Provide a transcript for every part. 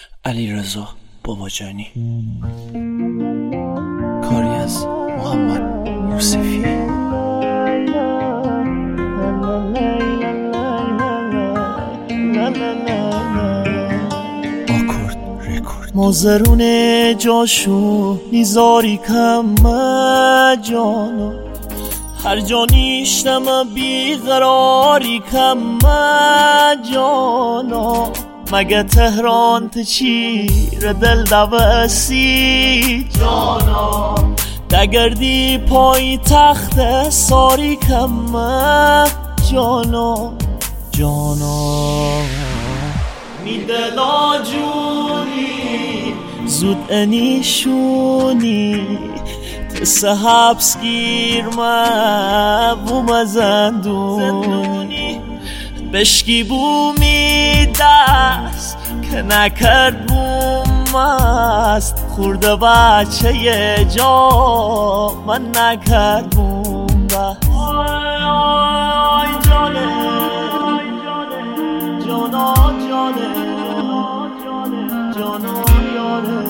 علیرضا باباجانی. کاری از محمد یوسفی. آکورد رکورد. مازرون جاشو نیزاری کم جانو، هر جا نیشتم بیقراری کم جانو. مگه تهران تچیر دل دوستی جانا، دگردی پای تخت ساری کم جانا جانا. می دلا جونی زود انیشونی، تسه حبس گیر بوم زندونی. بشکی بومی دست که نکرد بوم است، خورده بچه یه جا من نکرد بوم بست. آی جانه جانا جانه جانا یاره.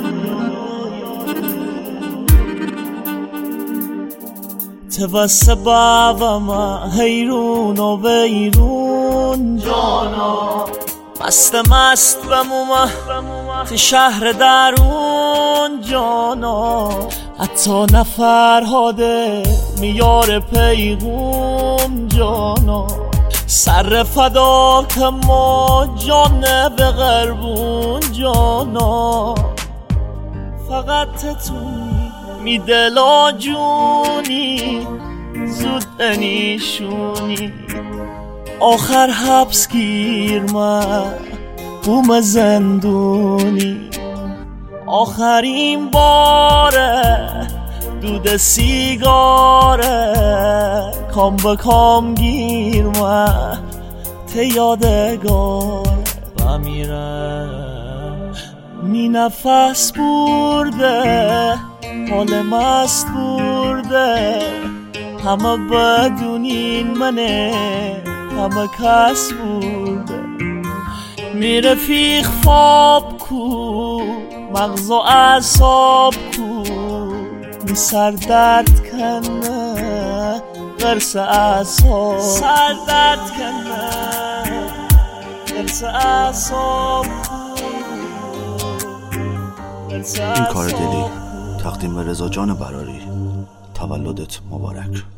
توسه بابا حیرون و بیرون جانا، مست بمومه تو شهر درون جانا. حتی نفرهاده میار پیغون جانا، سر فدا که ما جانه به غربون جانا. فقط تتونی می دلا جونی زود انیشونی، آخر حبس گیر بوم زندونی. آخرین باره دود سیگاره، کام به کام گیر ته یادگار و میره. می نفس برده حال مست برده، همه بدونین منه همه کس برده. می رفیق خواب کو مغز و اعصاب کو، می سر درد کنه قرص اعصاب، سر درد کنه قرص اعصاب. این کار دلی تقدیم به رضا جان براری. تولدت مبارک.